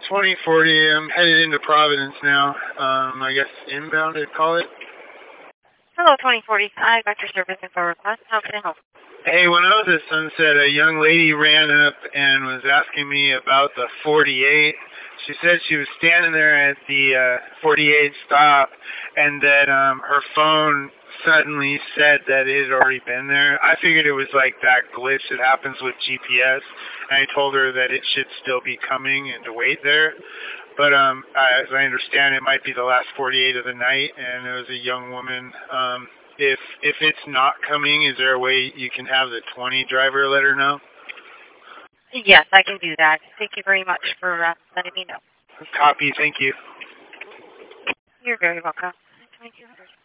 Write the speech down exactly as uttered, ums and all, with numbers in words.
twenty forty. I'm headed into Providence now. Um, I guess inbound, I'd call it. Hello, twenty forty. I got your service info request. How can I help? Hey, when I was at Sunset, a young lady ran up and was asking me about the forty-eight. She said she was standing there at the uh, forty-eight stop, and that um, her phone suddenly said that it had already been there. I figured it was like that glitch that happens with G P S, and I told her that it should still be coming and to wait there. But um, as I understand, it might be the last forty-eight of the night, and it was a young woman. Um, if if it's not coming, is there a way you can have the twenty driver let her know? Yes, I can do that. Thank you very much for uh, letting me know. Copy. Thank you. You're very welcome. twenty-two hundred.